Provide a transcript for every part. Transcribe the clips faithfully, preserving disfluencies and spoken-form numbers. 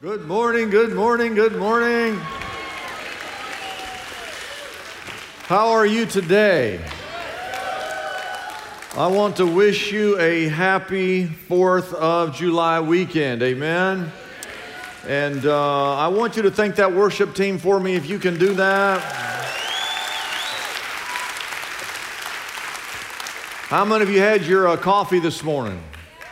Good morning, good morning, good morning. How are you today? I want to wish you a happy fourth of July weekend, amen? And uh, I want you to thank that worship team for me if you can do that. How many of you had your uh, coffee this morning?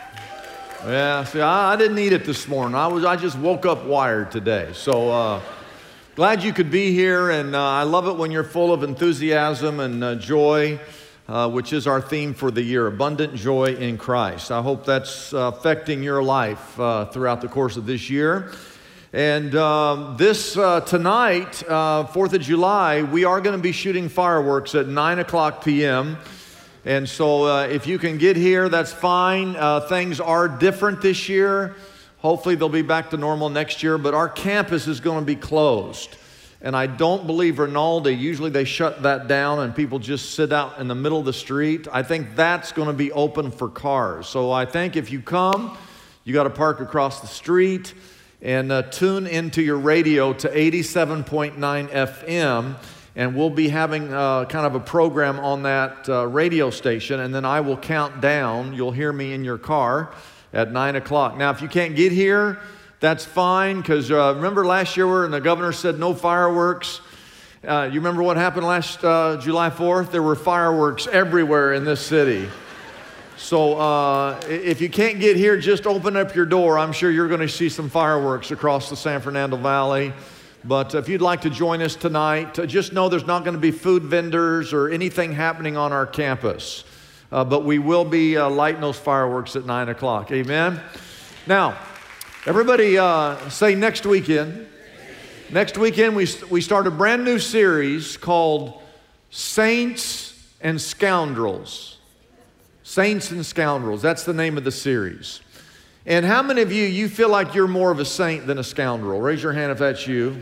Yeah, see, I, I didn't eat it this morning. I was, I just woke up wired today. So uh, glad you could be here, and uh, I love it when you're full of enthusiasm and uh, joy, uh, which is our theme for the year, abundant joy in Christ. I hope that's uh, affecting your life uh, throughout the course of this year. And um, this uh, tonight, uh, fourth of July, we are going to be shooting fireworks at nine o'clock p.m., And so uh, if you can get here, that's fine. Uh, things are different this year. Hopefully they'll be back to normal next year, but our campus is going to be closed. And I don't believe Rinaldi, usually they shut that down and people just sit out in the middle of the street. I think that's going to be open for cars. So I think if you come, you got to park across the street and uh, tune into your radio to eighty-seven point nine F M. And we'll be having uh, kind of a program on that uh, radio station, and then I will count down. You'll hear me in your car at nine o'clock. Now, if you can't get here, that's fine, because uh, remember last year when the governor said no fireworks? Uh, you remember what happened last uh, July fourth? There were fireworks everywhere in this city. So uh, if you can't get here, just open up your door. I'm sure you're going to see some fireworks across the San Fernando Valley. But if you'd like to join us tonight, just know there's not going to be food vendors or anything happening on our campus. Uh, but we will be uh, lighting those fireworks at nine o'clock. Amen? Now, everybody uh, say next weekend. Next weekend, we, we start a brand new series called Saints and Scoundrels. Saints and Scoundrels. That's the name of the series. And how many of you, you feel like you're more of a saint than a scoundrel? Raise your hand if that's you.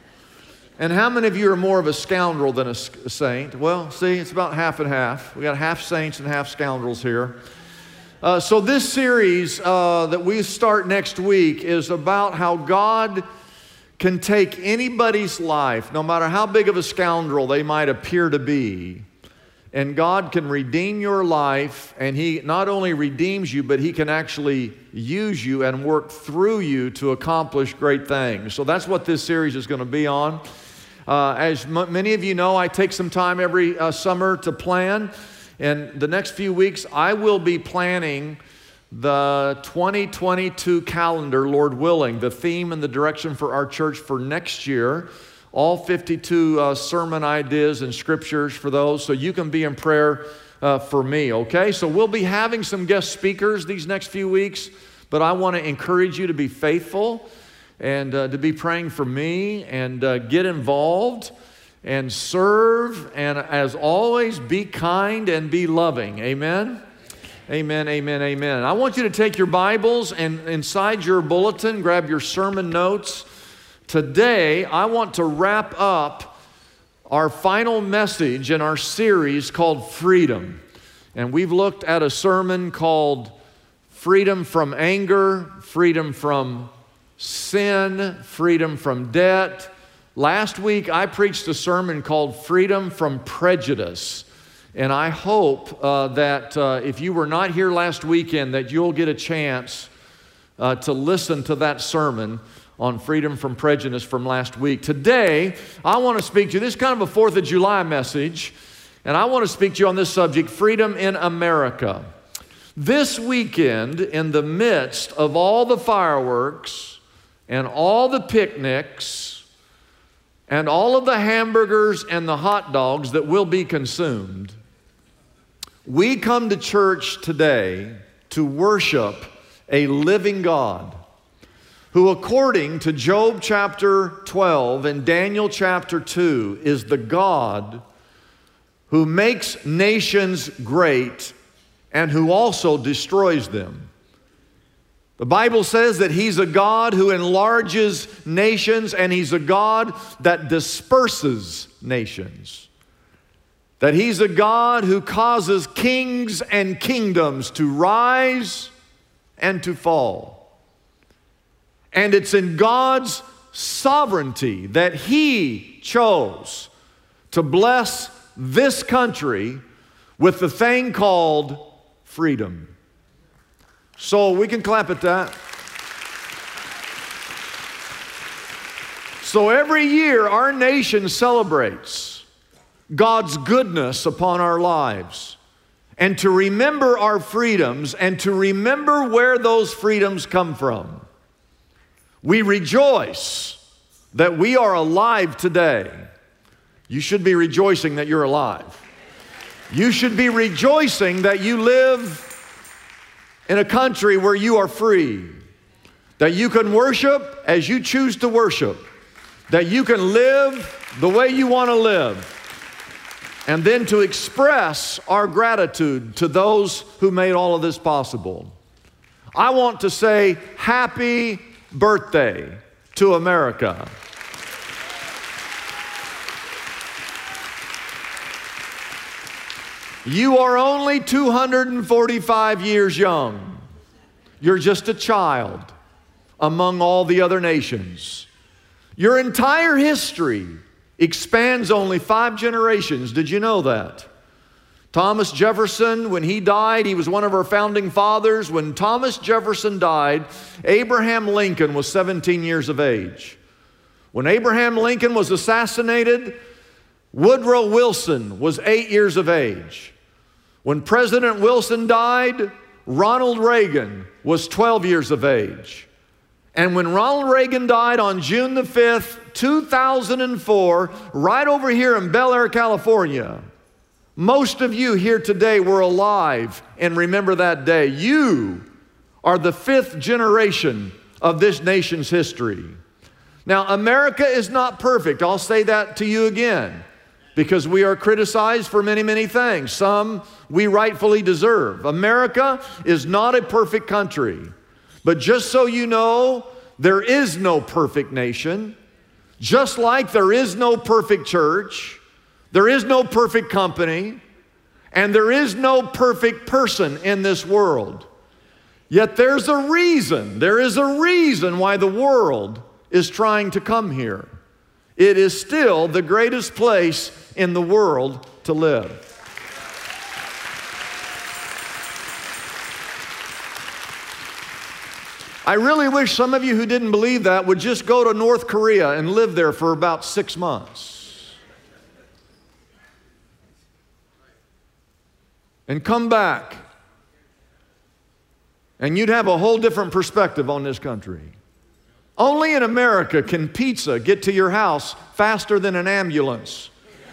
And how many of you are more of a scoundrel than a saint? Well, see, it's about half and half. We got half saints and half scoundrels here. Uh, so this series uh, that we start next week is about how God can take anybody's life, no matter how big of a scoundrel they might appear to be, and God can redeem your life, and He not only redeems you, but He can actually use you and work through you to accomplish great things. So that's what this series is going to be on. Uh, as m- many of you know, I take some time every uh, summer to plan, and the next few weeks I will be planning the twenty twenty-two calendar, Lord willing, the theme and the direction for our church for next year. All fifty-two uh, sermon ideas and scriptures for those, so you can be in prayer uh, for me, okay? So we'll be having some guest speakers these next few weeks, but I want to encourage you to be faithful and uh, to be praying for me and uh, get involved and serve, and as always, be kind and be loving, amen? Amen, amen, amen. I want you to take your Bibles and inside your bulletin, grab your sermon notes. Today, I want to wrap up our final message in our series called Freedom. And we've looked at a sermon called Freedom from Anger, Freedom from Sin, Freedom from Debt. Last week, I preached a sermon called Freedom from Prejudice. And I hope uh, that uh, if you were not here last weekend, that you'll get a chance uh, to listen to that sermon on freedom from prejudice from last week. Today, I want to speak to you. This is kind of a fourth of July message, and I want to speak to you on this subject, freedom in America. This weekend, in the midst of all the fireworks and all the picnics and all of the hamburgers and the hot dogs that will be consumed, we come to church today to worship a living God, who according to Job chapter twelve and Daniel chapter two is the God who makes nations great and who also destroys them. The Bible says that He's a God who enlarges nations, and He's a God that disperses nations. That He's a God who causes kings and kingdoms to rise and to fall. And it's in God's sovereignty that He chose to bless this country with the thing called freedom. So we can clap at that. So every year our nation celebrates God's goodness upon our lives, and to remember our freedoms and to remember where those freedoms come from. We rejoice that we are alive today. You should be rejoicing that you're alive. You should be rejoicing that you live in a country where you are free, that you can worship as you choose to worship, that you can live the way you want to live, and then to express our gratitude to those who made all of this possible. I want to say happy birthday to America. You are only two hundred forty-five years young. You're just a child among all the other nations. Your entire history expands only five generations. Did you know that? Thomas Jefferson, when he died, he was one of our founding fathers. When Thomas Jefferson died, Abraham Lincoln was seventeen years of age. When Abraham Lincoln was assassinated, Woodrow Wilson was eight years of age. When President Wilson died, Ronald Reagan was twelve years of age. And when Ronald Reagan died on June the fifth, two thousand four, right over here in Bel Air, California, most of you here today were alive and remember that day. You are the fifth generation of this nation's history. Now, America is not perfect. I'll say that to you again, because we are criticized for many, many things. Some we rightfully deserve. America is not a perfect country. But just so you know, there is no perfect nation. Just like there is no perfect church, there is no perfect company, and there is no perfect person in this world. Yet there's a reason, there is a reason why the world is trying to come here. It is still the greatest place in the world to live. I really wish some of you who didn't believe that would just go to North Korea and live there for about six months. And come back. And you'd have a whole different perspective on this country. Only in America can pizza get to your house faster than an ambulance.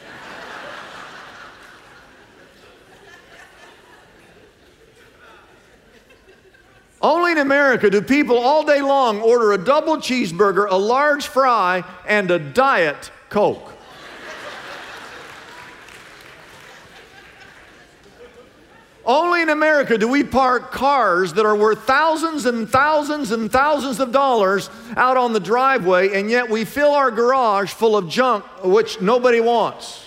Only in America do people all day long order a double cheeseburger, a large fry, and a Diet Coke. Only in America do we park cars that are worth thousands and thousands and thousands of dollars out on the driveway, and yet we fill our garage full of junk which nobody wants.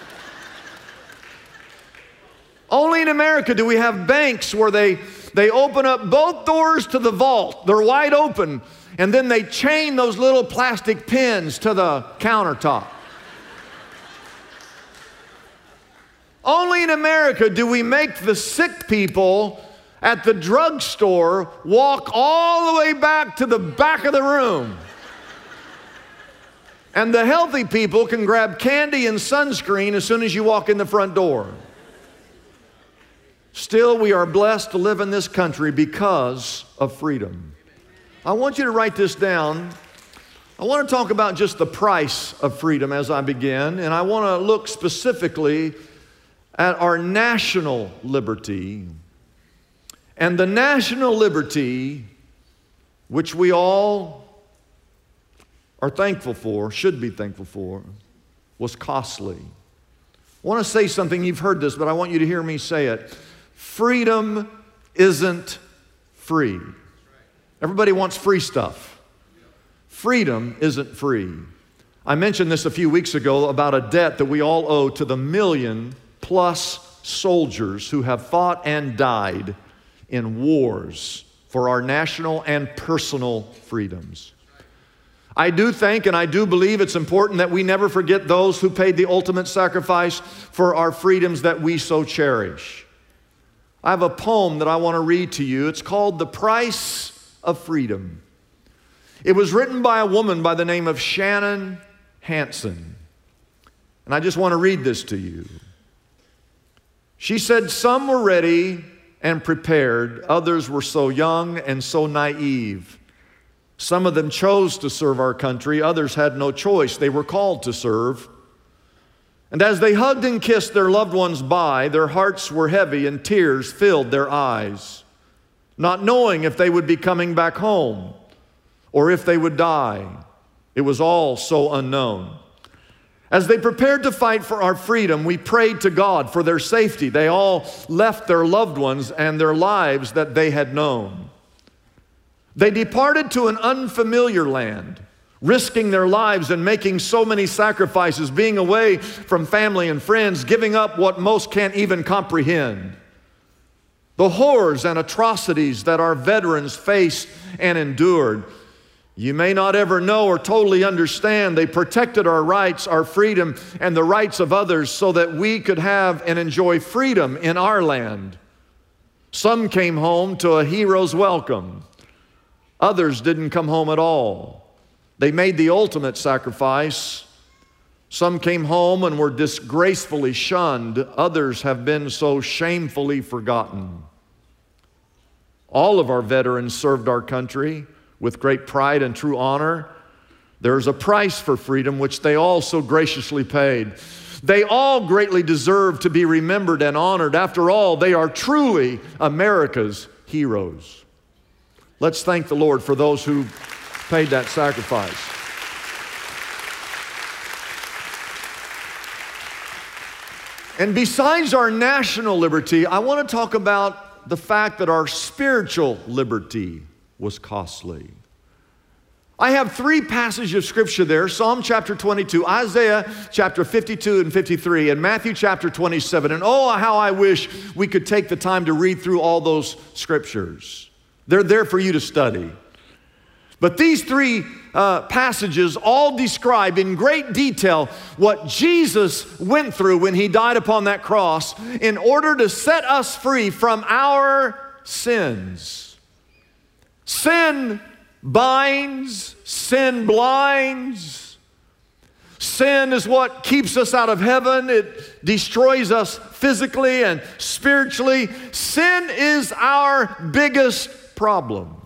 Only in America do we have banks where they, they open up both doors to the vault. They're wide open, and then they chain those little plastic pins to the countertop. Only in America do we make the sick people at the drugstore walk all the way back to the back of the room. And the healthy people can grab candy and sunscreen as soon as you walk in the front door. Still, we are blessed to live in this country because of freedom. I want you to write this down. I want to talk about just the price of freedom as I begin, and I want to look specifically at our national liberty. And the national liberty, which we all are thankful for, should be thankful for, was costly. I want to say something, you've heard this, but I want you to hear me say it. Freedom isn't free. Everybody wants free stuff. Freedom isn't free. I mentioned this a few weeks ago about a debt that we all owe to the million plus soldiers who have fought and died in wars for our national and personal freedoms. I do think and I do believe it's important that we never forget those who paid the ultimate sacrifice for our freedoms that we so cherish. I have a poem that I want to read to you. It's called The Price of Freedom. It was written by a woman by the name of Shannon Hansen. And I just want to read this to you. She said, "Some were ready and prepared. Others were so young and so naive. Some of them chose to serve our country. Others had no choice. They were called to serve. And as they hugged and kissed their loved ones by, their hearts were heavy and tears filled their eyes, not knowing if they would be coming back home or if they would die. It was all so unknown. As they prepared to fight for our freedom, we prayed to God for their safety. They all left their loved ones and their lives that they had known. They departed to an unfamiliar land, risking their lives and making so many sacrifices, being away from family and friends, giving up what most can't even comprehend. The horrors and atrocities that our veterans faced and endured, you may not ever know or totally understand. They protected our rights, our freedom, and the rights of others so that we could have and enjoy freedom in our land. Some came home to a hero's welcome. Others didn't come home at all. They made the ultimate sacrifice. Some came home and were disgracefully shunned. Others have been so shamefully forgotten. All of our veterans served our country with great pride and true honor. There's a price for freedom which they all so graciously paid. They all greatly deserve to be remembered and honored. After all, they are truly America's heroes. Let's thank the Lord for those who paid that sacrifice. And besides our national liberty, I want to talk about the fact that our spiritual liberty was costly. I have three passages of scripture there: Psalm chapter twenty-two, Isaiah chapter fifty-two and fifty-three, and Matthew chapter twenty-seven. And oh, how I wish we could take the time to read through all those scriptures. They're there for you to study. But these three uh, passages all describe in great detail what Jesus went through when he died upon that cross in order to set us free from our sins. Sin binds, sin blinds. Sin is what keeps us out of heaven. It destroys us physically and spiritually. Sin is our biggest problem.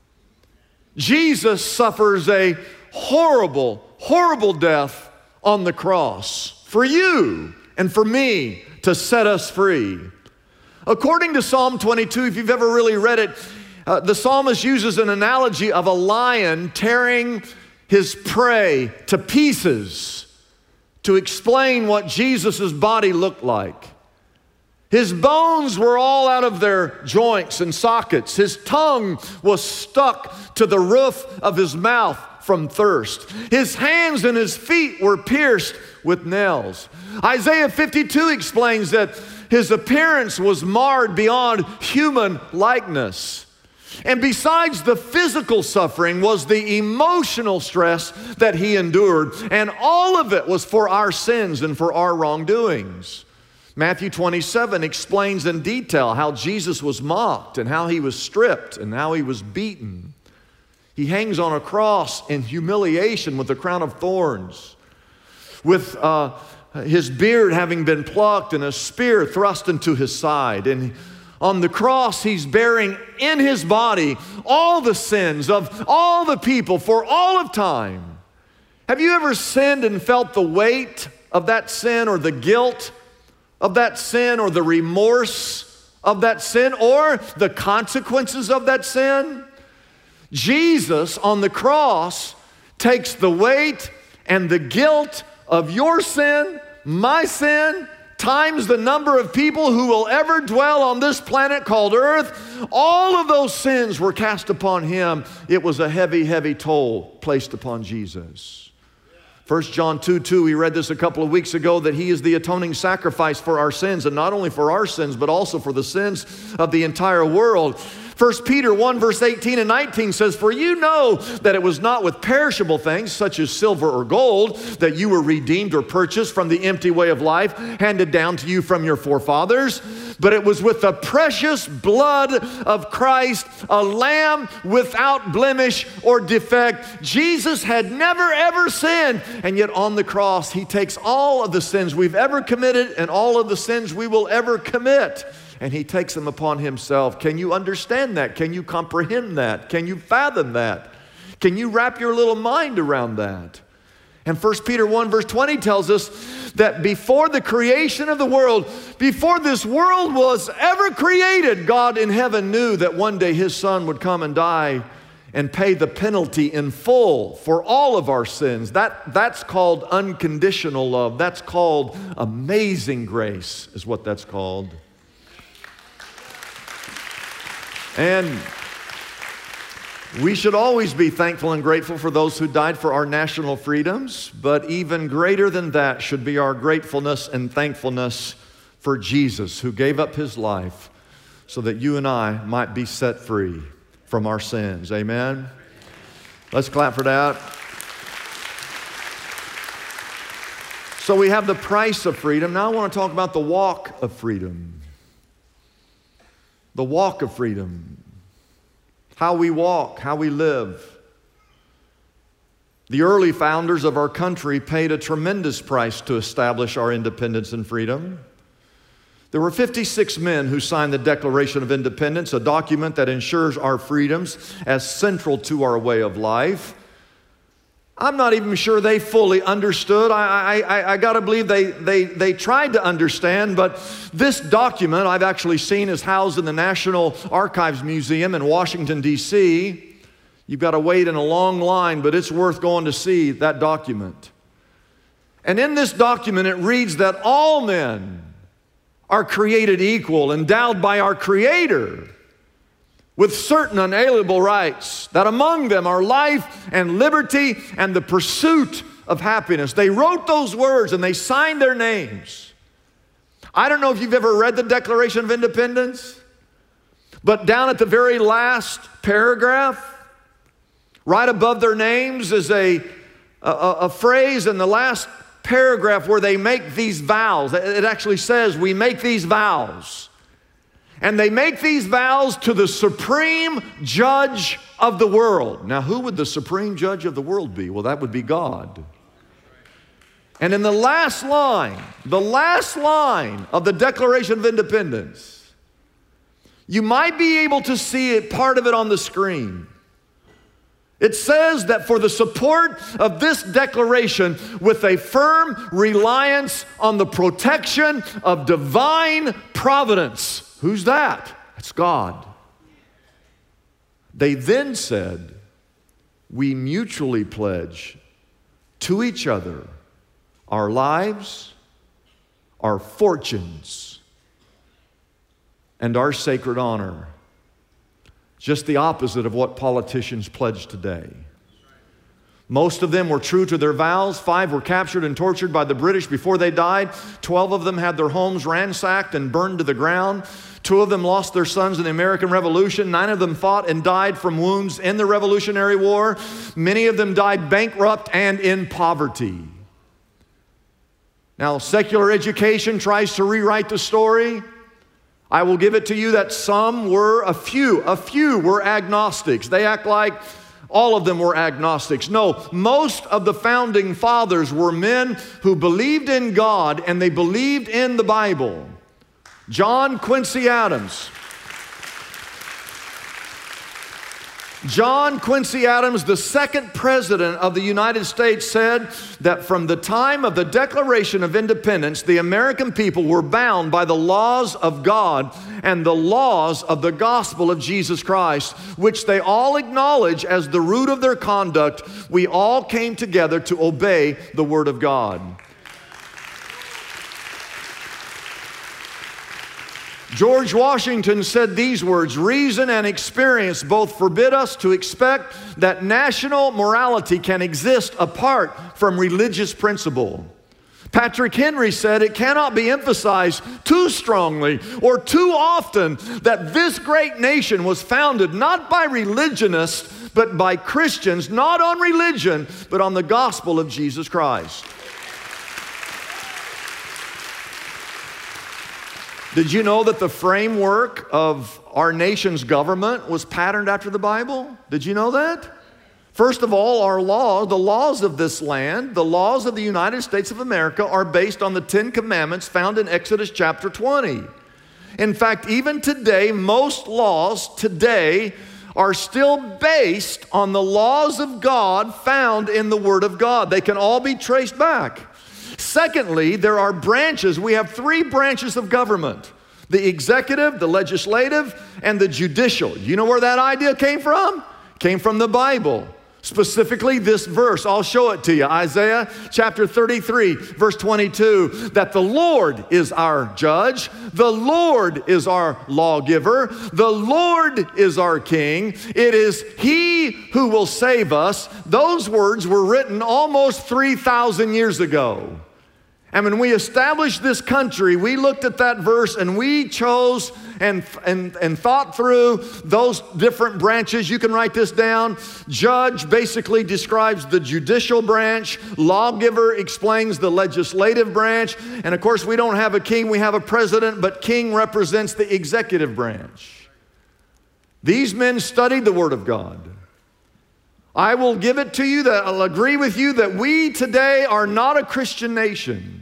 Jesus suffers a horrible, horrible death on the cross for you and for me to set us free. According to Psalm twenty-two, if you've ever really read it, Uh, the psalmist uses an analogy of a lion tearing his prey to pieces to explain what Jesus' body looked like. His bones were all out of their joints and sockets. His tongue was stuck to the roof of his mouth from thirst. His hands and his feet were pierced with nails. Isaiah fifty-two explains that his appearance was marred beyond human likeness. And besides the physical suffering was the emotional stress that he endured. And all of it was for our sins and for our wrongdoings. Matthew twenty-seven explains in detail how Jesus was mocked and how he was stripped and how he was beaten. He hangs on a cross in humiliation with a crown of thorns, with uh, his beard having been plucked and a spear thrust into his side. And on the cross, he's bearing in his body all the sins of all the people for all of time. Have you ever sinned and felt the weight of that sin or the guilt of that sin or the remorse of that sin or the consequences of that sin? Jesus on the cross takes the weight and the guilt of your sin, my sin, times the number of people who will ever dwell on this planet called earth. All of those sins were cast upon him. It was a heavy, heavy toll placed upon Jesus. First John two two, we read this a couple of weeks ago, that he is the atoning sacrifice for our sins, and not only for our sins, but also for the sins of the entire world. First Peter one verse eighteen and nineteen says, "For you know that it was not with perishable things such as silver or gold that you were redeemed or purchased from the empty way of life handed down to you from your forefathers, but it was with the precious blood of Christ, a lamb without blemish or defect." Jesus had never ever sinned, and yet on the cross he takes all of the sins we've ever committed and all of the sins we will ever commit, and he takes them upon himself. Can you understand that? Can you comprehend that? Can you fathom that? Can you wrap your little mind around that? And First Peter one verse twenty tells us that before the creation of the world, before this world was ever created, God in heaven knew that one day his Son would come and die and pay the penalty in full for all of our sins. That, that's called unconditional love. That's called amazing grace, is what that's called. And we should always be thankful and grateful for those who died for our national freedoms, but even greater than that should be our gratefulness and thankfulness for Jesus, who gave up his life so that you and I might be set free from our sins. Amen? Let's clap for that. So we have the price of freedom. Now I want to talk about the walk of freedom. The walk of freedom. How we walk, how we live. The early founders of our country paid a tremendous price to establish our independence and freedom. There were fifty-six men who signed the Declaration of Independence, a document that ensures our freedoms as central to our way of life. I'm not even sure they fully understood. I, I, I got to believe they, they, they tried to understand, but this document I've actually seen is housed in the National Archives Museum in Washington, D C You've got to wait in a long line, but it's worth going to see that document. And in this document, it reads that all men are created equal, endowed by our Creator with certain unalienable rights, that among them are life and liberty and the pursuit of happiness. They wrote those words and they signed their names. I don't know if you've ever read the Declaration of Independence, but down at the very last paragraph, right above their names is a, a, a phrase in the last paragraph where they make these vows. It actually says, we make these vows. And they make these vows to the supreme judge of the world. Now, who would the supreme judge of the world be? Well, that would be God. And in the last line, the last line of the Declaration of Independence, you might be able to see it, part of it on the screen. It says that for the support of this declaration, with a firm reliance on the protection of divine providence. Who's that? It's God. They then said, we mutually pledge to each other our lives, our fortunes, and our sacred honor. Just the opposite of what politicians pledge today. Most of them were true to their vows. Five were captured and tortured by the British before they died. Twelve of them had their homes ransacked and burned to the ground. Two of them lost their sons in the American Revolution. Nine of them fought and died from wounds in the Revolutionary War. Many of them died bankrupt and in poverty. Now, secular education tries to rewrite the story. I will give it to you that some were, a few, a few were agnostics. They act like all of them were agnostics. No, most of the founding fathers were men who believed in God and they believed in the Bible. John Quincy Adams. John Quincy Adams, the second president of the United States, said that from the time of the Declaration of Independence, the American people were bound by the laws of God and the laws of the gospel of Jesus Christ, which they all acknowledge as the root of their conduct. We all came together to obey the Word of God. George Washington said these words, reason and experience both forbid us to expect that national morality can exist apart from religious principle. Patrick Henry said it cannot be emphasized too strongly or too often that this great nation was founded not by religionists, but by Christians, not on religion, but on the gospel of Jesus Christ. Did you know that the framework of our nation's government was patterned after the Bible? Did you know that? First of all, our law, the laws of this land, the laws of the United States of America are based on the Ten Commandments found in Exodus chapter twenty. In fact, even today, most laws today are still based on the laws of God found in the Word of God. They can all be traced back. Secondly, there are branches. We have three branches of government: the executive, the legislative, and the judicial. You know where that idea came from? Came from the Bible. Specifically this verse, I'll show it to you. Isaiah chapter thirty-three, verse twenty-two, that the Lord is our judge, the Lord is our lawgiver, the Lord is our king. It is He who will save us. Those words were written almost three thousand years ago. And when we established this country, we looked at that verse and we chose and, and, and thought through those different branches. You can write this down. Judge basically describes the judicial branch. Lawgiver explains the legislative branch. And of course, we don't have a king, we have a president, but king represents the executive branch. These men studied the Word of God. I will give it to you, that I'll agree with you that we today are not a Christian nation.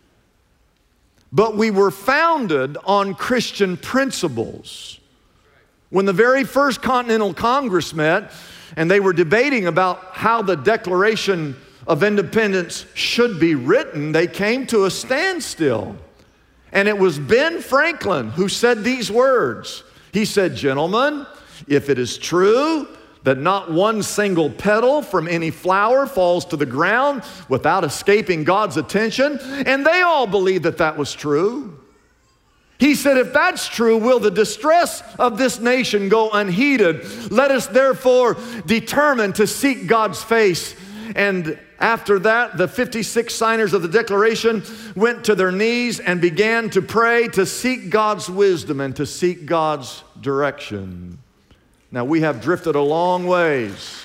But we were founded on Christian principles. When the very first Continental Congress met and they were debating about how the Declaration of Independence should be written, they came to a standstill. And it was Ben Franklin who said these words. He said, "Gentlemen, if it is true that not one single petal from any flower falls to the ground without escaping God's attention," and they all believed that that was true. He said, "If that's true, will the distress of this nation go unheeded? Let us therefore determine to seek God's face." And after that, the fifty-six signers of the Declaration went to their knees and began to pray, to seek God's wisdom and to seek God's direction. Now, we have drifted a long ways.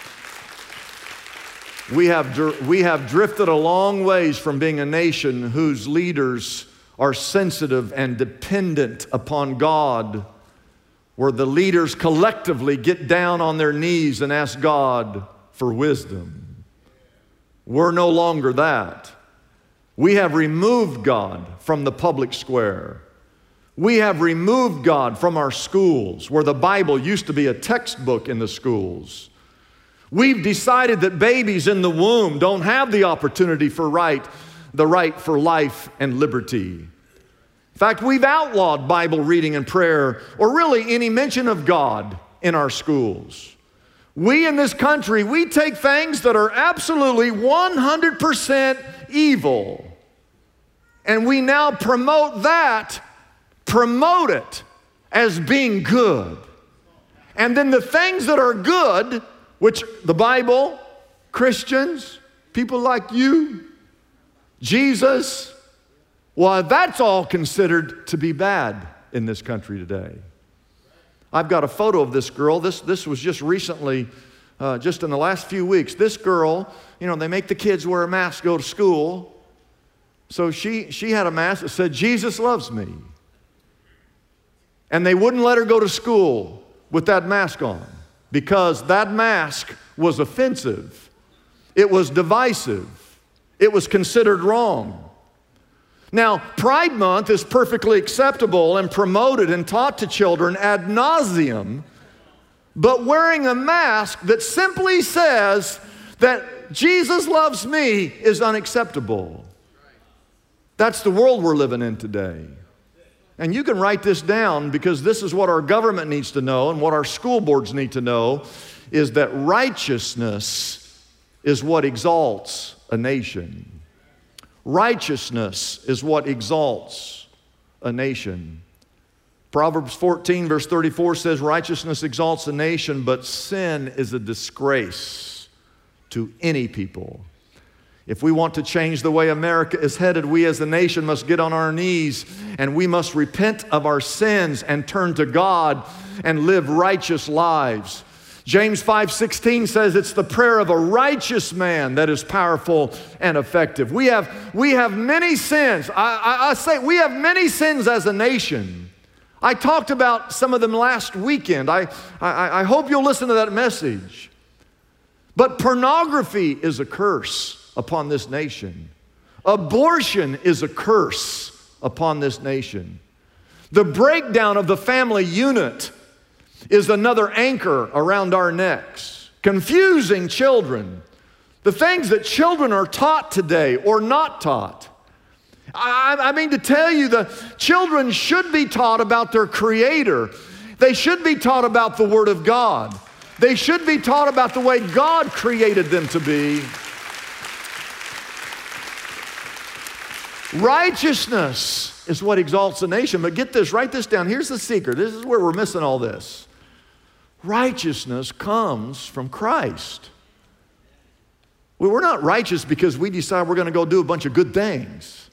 We have, we have drifted a long ways from being a nation whose leaders are sensitive and dependent upon God, where the leaders collectively get down on their knees and ask God for wisdom. We're no longer that. We have removed God from the public square. We have removed God from our schools, where the Bible used to be a textbook in the schools. We've decided that babies in the womb don't have the opportunity for right, the right for life and liberty. In fact, we've outlawed Bible reading and prayer, or really any mention of God in our schools. We in this country, we take things that are absolutely one hundred percent evil, and we now promote that Promote it as being good. And then the things that are good, which the Bible, Christians, people like you, Jesus, well, that's all considered to be bad in this country today. I've got a photo of this girl. This, this was just recently, uh, just in the last few weeks. This girl, you know, they make the kids wear a mask to go to school. So she, she had a mask that said, "Jesus loves me." And they wouldn't let her go to school with that mask on because that mask was offensive. It was divisive. It was considered wrong. Now, Pride Month is perfectly acceptable and promoted and taught to children ad nauseum, but wearing a mask that simply says that Jesus loves me is unacceptable. That's the world we're living in today. And you can write this down, because this is what our government needs to know and what our school boards need to know, is that righteousness is what exalts a nation. Righteousness is what exalts a nation. Proverbs fourteen verse thirty-four says, "Righteousness exalts a nation, but sin is a disgrace to any people." If we want to change the way America is headed, we as a nation must get on our knees and we must repent of our sins and turn to God and live righteous lives. James five sixteen says it's the prayer of a righteous man that is powerful and effective. We have, we have many sins. I, I, I say we have many sins as a nation. I talked about some of them last weekend. I, I, I hope you'll listen to that message. But pornography is a curse upon this nation. Abortion is a curse upon this nation. The breakdown of the family unit is another anchor around our necks. Confusing children. The things that children are taught today or not taught. I, I mean to tell you, the children should be taught about their Creator. They should be taught about the Word of God. They should be taught about the way God created them to be. Righteousness is what exalts a nation. But get this, write this down. Here's the secret. This is where we're missing all this. Righteousness comes from Christ. Well, we're not righteous because we decide we're going to go do a bunch of good things.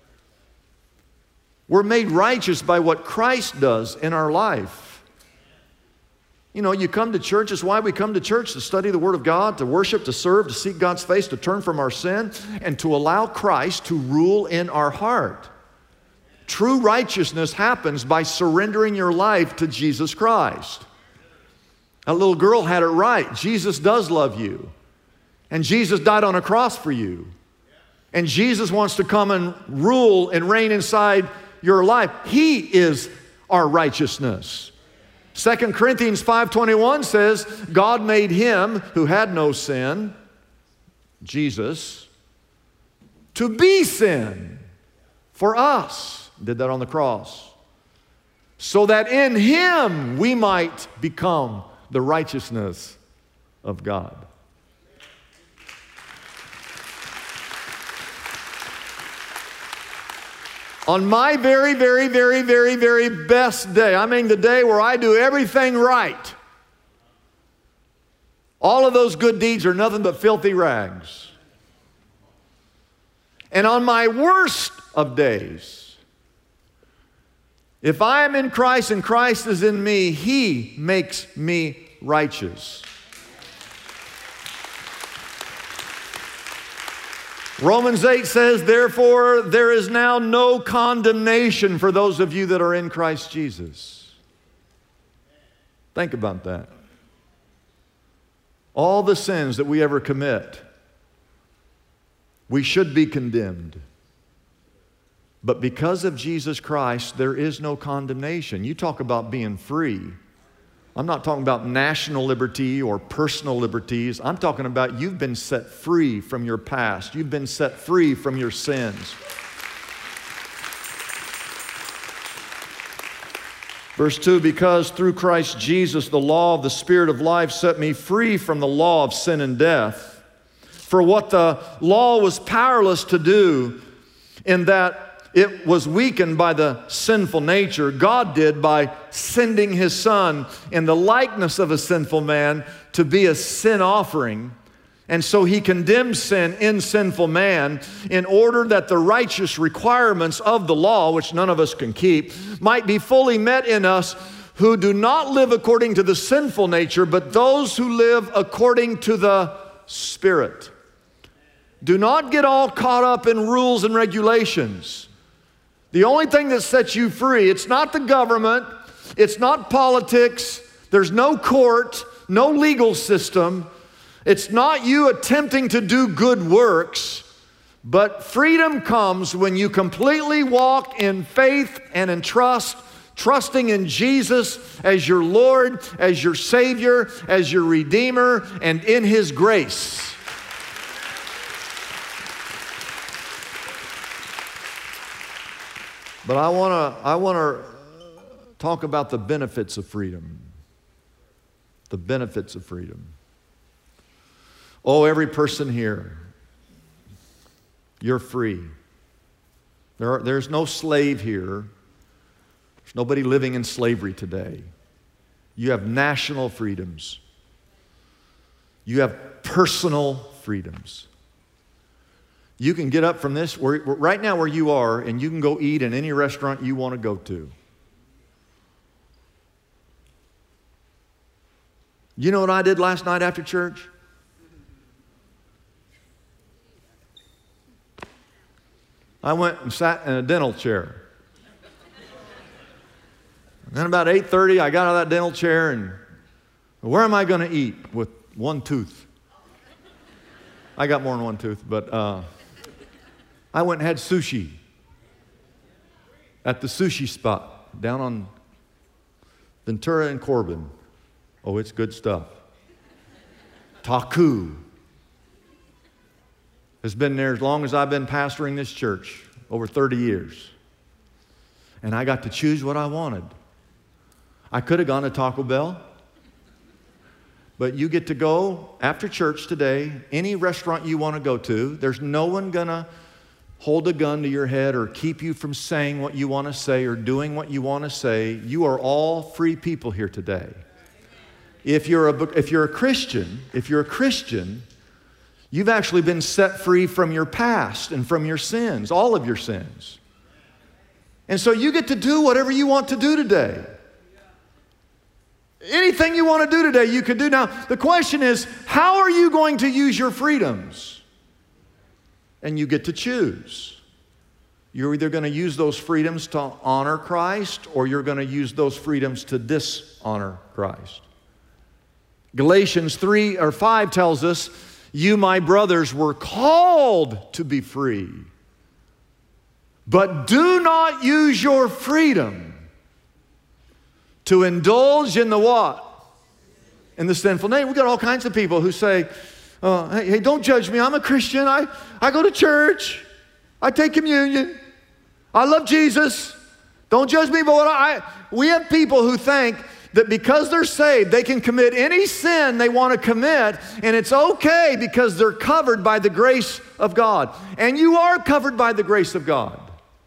We're made righteous by what Christ does in our life. You know, you come to church. It's why we come to church, to study the Word of God, to worship, to serve, to seek God's face, to turn from our sin, and to allow Christ to rule in our heart. True righteousness happens by surrendering your life to Jesus Christ. That little girl had it right. Jesus does love you. And Jesus died on a cross for you. And Jesus wants to come and rule and reign inside your life. He is our righteousness. Second Corinthians five twenty-one says, God made him who had no sin, Jesus, to be sin for us. Did that on the cross. So that in him we might become the righteousness of God. On my very, very, very, very, very best day, I mean the day where I do everything right, all of those good deeds are nothing but filthy rags. And on my worst of days, if I am in Christ and Christ is in me, He makes me righteous. Romans eight says, therefore, there is now no condemnation for those of you that are in Christ Jesus. Think about that. All the sins that we ever commit, we should be condemned. But because of Jesus Christ, there is no condemnation. You talk about being free. I'm not talking about national liberty or personal liberties. I'm talking about you've been set free from your past. You've been set free from your sins. Verse two, because through Christ Jesus, the law of the Spirit of life set me free from the law of sin and death. For what the law was powerless to do, in that it was weakened by the sinful nature, God did by sending His Son in the likeness of a sinful man to be a sin offering. And so He condemned sin in sinful man in order that the righteous requirements of the law, which none of us can keep, might be fully met in us who do not live according to the sinful nature, but those who live according to the Spirit. Do not get all caught up in rules and regulations. The only thing that sets you free, it's not the government, it's not politics, there's no court, no legal system, it's not you attempting to do good works, but freedom comes when you completely walk in faith and in trust, trusting in Jesus as your Lord, as your Savior, as your Redeemer, and in His grace. But I want to I want to talk about the benefits of freedom. The benefits of freedom. Oh, every person here, you're free. There are, there's no slave here. There's nobody living in slavery today. You have national freedoms. You have personal freedoms. You can get up from this, where, right now where you are, and you can go eat in any restaurant you want to go to. You know what I did last night after church? I went and sat in a dental chair. And then about eight thirty, I got out of that dental chair and where am I going to eat with one tooth? I got more than one tooth, but uh, I went and had sushi at the sushi spot down on Ventura and Corbin. Oh, it's good stuff. Taku has been there as long as I've been pastoring this church, over thirty years. And I got to choose what I wanted. I could have gone to Taco Bell, but you get to go after church today, any restaurant you want to go to. There's no one gonna hold a gun to your head or keep you from saying what you want to say or doing what you want to say. You are all free people here today. If you're a, if you're a Christian, if you're a Christian, you've actually been set free from your past and from your sins, all of your sins. And so you get to do whatever you want to do today. Anything you want to do today, you can do. Now, the question is, how are you going to use your freedoms? And you get to choose. You're either going to use those freedoms to honor Christ, or you're going to use those freedoms to dishonor Christ. Galatians three or five tells us, you, my brothers, were called to be free. But do not use your freedom to indulge in the what? In the sinful nature. We've got all kinds of people who say, uh, hey, hey, don't judge me. I'm a Christian. I, I go to church. I take communion. I love Jesus. Don't judge me. But what I, we have people who think that because they're saved, they can commit any sin they want to commit, and it's okay because they're covered by the grace of God. And you are covered by the grace of God.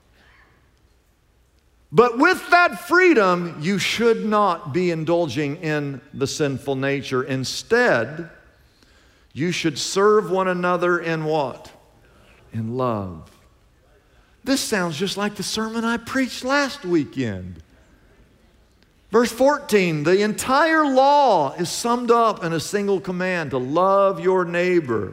But with that freedom, you should not be indulging in the sinful nature. Instead, you should serve one another in what? In love. This sounds just like the sermon I preached last weekend. Verse fourteen, the entire law is summed up in a single command, to love your neighbor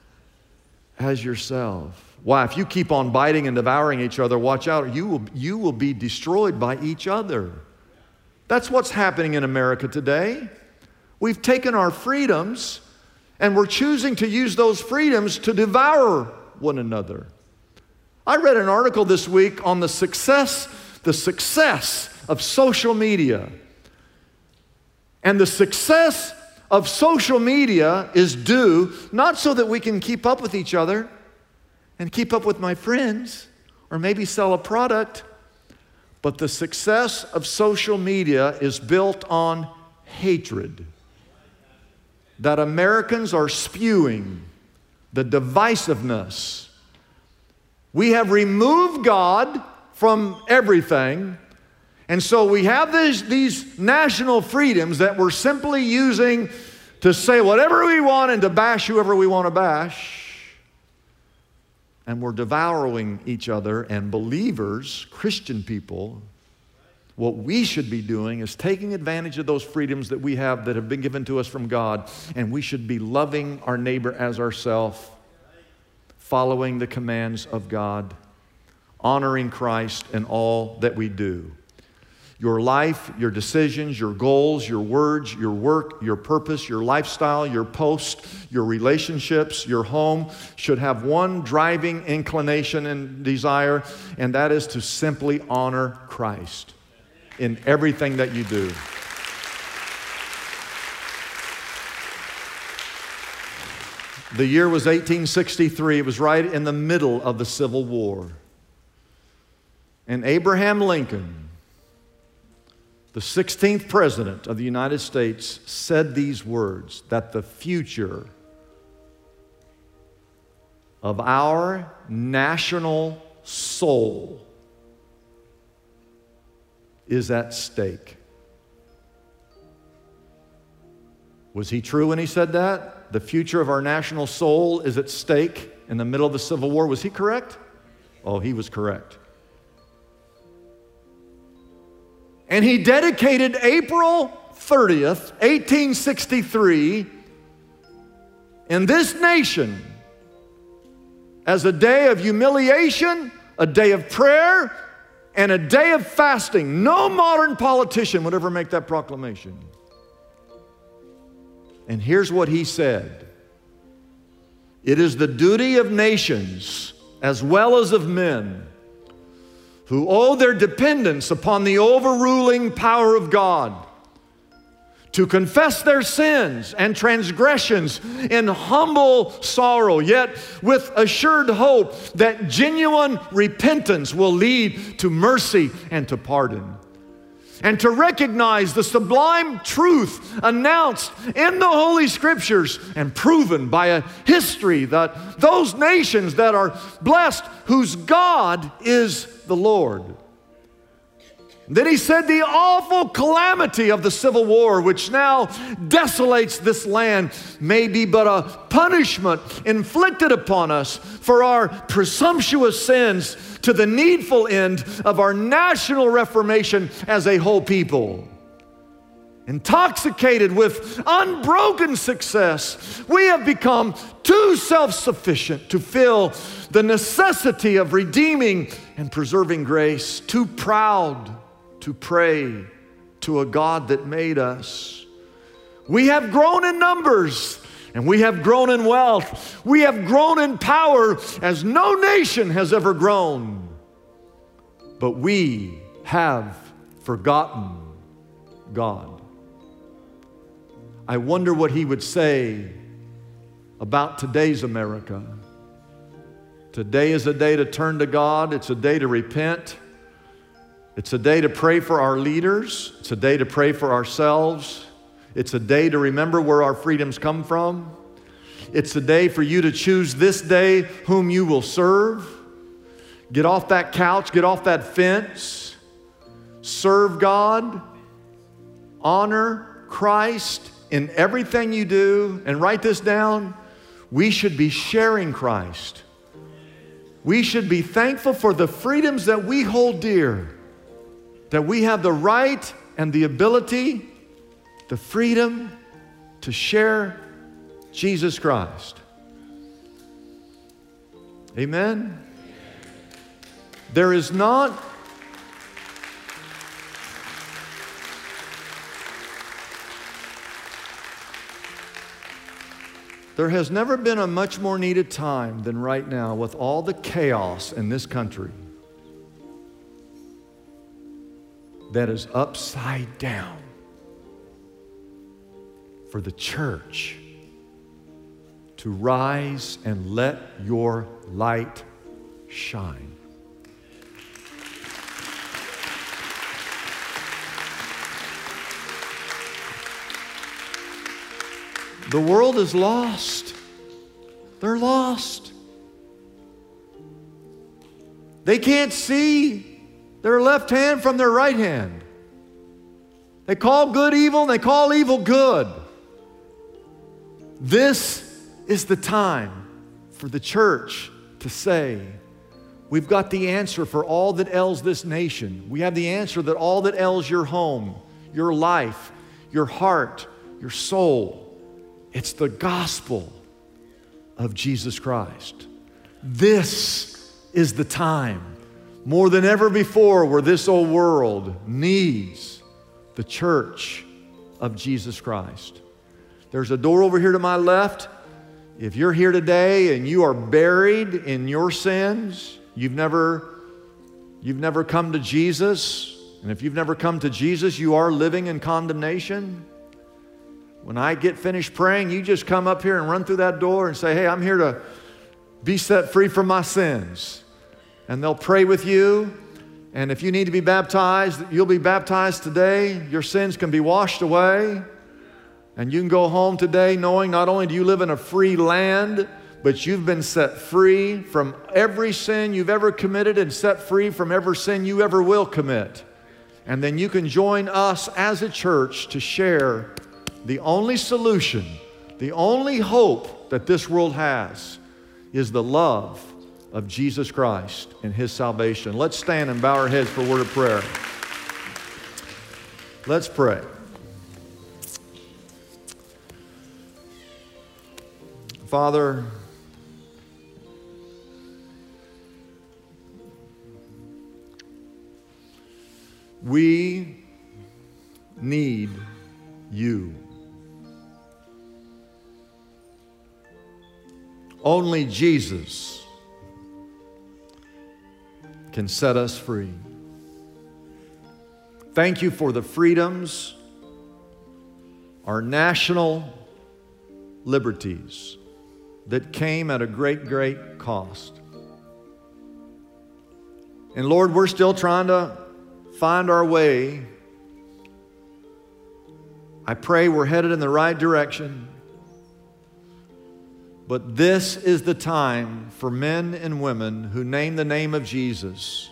as yourself. Why, if you keep on biting and devouring each other, watch out, you will, you will be destroyed by each other. That's what's happening in America today. We've taken our freedoms and we're choosing to use those freedoms to devour one another. I read an article this week on the success, the success of social media. And the success of social media is due not so that we can keep up with each other and keep up with my friends, or maybe sell a product. But the success of social media is built on hatred. That Americans are spewing the divisiveness. We have removed God from everything, and so we have these, these national freedoms that we're simply using to say whatever we want and to bash whoever we want to bash. And we're devouring each other, and believers, Christian people, what we should be doing is taking advantage of those freedoms that we have that have been given to us from God, and we should be loving our neighbor as ourselves, following the commands of God, honoring Christ in all that we do. Your life, your decisions, your goals, your words, your work, your purpose, your lifestyle, your post, your relationships, your home should have one driving inclination and desire, and that is to simply honor Christ in everything that you do. The year was eighteen sixty-three. It was right in the middle of the Civil War. And Abraham Lincoln, the sixteenth president of the United States, said these words, that the future of our national soul is at stake. Was he true when he said that? The future of our national soul is at stake in the middle of the Civil War. Was he correct? Oh, he was correct. And he dedicated April thirtieth, eighteen sixty-three, in this nation as a day of humiliation, a day of prayer, and a day of fasting. No modern politician would ever make that proclamation. And here's what he said. It is the duty of nations as well as of men who owe their dependence upon the overruling power of God to confess their sins and transgressions in humble sorrow, yet with assured hope that genuine repentance will lead to mercy and to pardon. And to recognize the sublime truth announced in the Holy Scriptures and proven by a history that those nations that are blessed, whose God is the Lord. Then he said the awful calamity of the Civil War, which now desolates this land, may be but a punishment inflicted upon us for our presumptuous sins to the needful end of our national reformation as a whole people. Intoxicated with unbroken success, we have become too self-sufficient to feel the necessity of redeeming and preserving grace, too proud to pray to a God that made us. We have grown in numbers and we have grown in wealth. We have grown in power as no nation has ever grown. But we have forgotten God. I wonder what he would say about today's America. Today is a day to turn to God. It's a day to repent. It's a day to pray for our leaders. It's a day to pray for ourselves. It's a day to remember where our freedoms come from. It's a day for you to choose this day whom you will serve. Get off that couch, get off that fence. Serve God. Honor Christ in everything you do. And write this down. We should be sharing Christ. We should be thankful for the freedoms that we hold dear. That we have the right and the ability, the freedom to share Jesus Christ. Amen? There is not There has never been a much more needed time than right now with all the chaos in this country that is upside down for the church to rise and let your light shine. The world is lost. They're lost. They can't see their left hand from their right hand. They call good evil and they call evil good. This is the time for the church to say, we've got the answer for all that ails this nation. We have the answer that all that ails your home, your life, your heart, your soul. It's the gospel of Jesus Christ. This is the time, more than ever before, where this old world needs the church of Jesus Christ. There's a door over here to my left. If you're here today and you are buried in your sins, you've never, you've never come to Jesus, and if you've never come to Jesus, you are living in condemnation. When I get finished praying, you just come up here and run through that door and say, hey, I'm here to be set free from my sins. And they'll pray with you. And if you need to be baptized, you'll be baptized today. Your sins can be washed away. And you can go home today knowing not only do you live in a free land, but you've been set free from every sin you've ever committed and set free from every sin you ever will commit. And then you can join us as a church to share the only solution, the only hope that this world has is the love of Jesus Christ and His salvation. Let's stand and bow our heads for a word of prayer. Let's pray. Father, we need You. Only Jesus can set us free. Thank You for the freedoms, our national liberties that came at a great, great cost. And Lord, we're still trying to find our way. I pray we're headed in the right direction. But this is the time for men and women who name the name of Jesus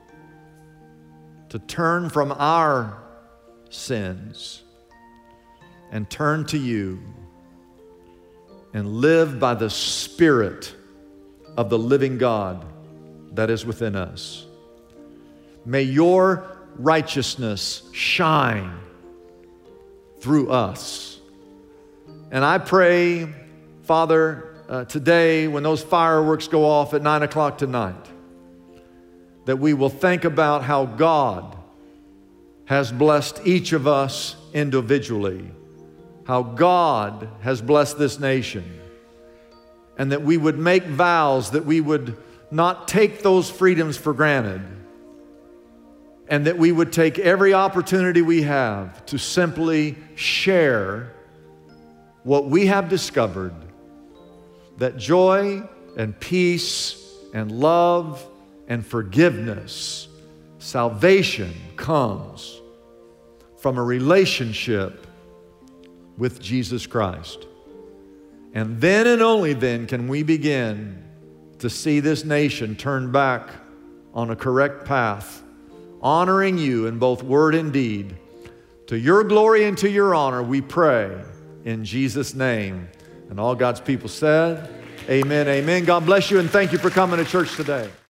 to turn from our sins and turn to You and live by the Spirit of the living God that is within us. May Your righteousness shine through us. And I pray, Father, uh, today when those fireworks go off at nine o'clock tonight, that we will think about how God has blessed each of us individually, how God has blessed this nation, and that we would make vows that we would not take those freedoms for granted, and that we would take every opportunity we have to simply share what we have discovered, that joy and peace and love and forgiveness, salvation comes from a relationship with Jesus Christ. And then and only then can we begin to see this nation turn back on a correct path, honoring You in both word and deed. To Your glory and to Your honor, we pray in Jesus' name. And all God's people said, amen, amen. God bless you, and thank you for coming to church today.